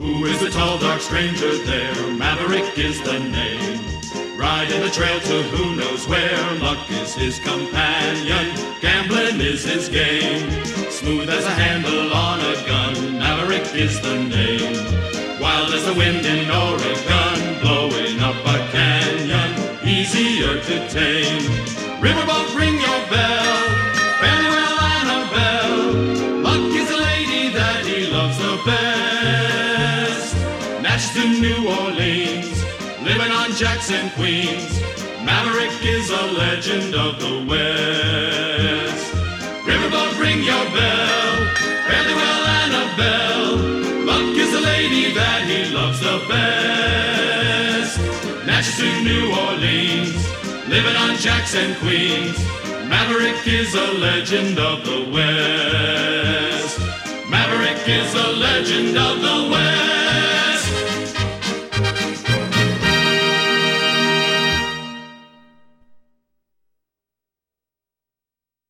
Who is the tall, dark stranger there? Maverick is the name. Riding the trail to who knows where. Luck is his companion. Gambling is his game. Smooth as a handle on a gun. Maverick is the name. Wild as the wind in Oregon. Blowing up a canyon. Easier to tame. Riverboat, ring your bell. Fairly well, Annabelle. Luck is a lady that he loves the best. Natchez to New Orleans, living on Jackson, Queens. Maverick is a legend of the West. Riverboat, ring your bell. Fairly well, Annabelle. Luck is a lady that he loves the best. Natchez to New Orleans, living on Jackson, Queens. Maverick is a legend of the West. Maverick is a legend of the West.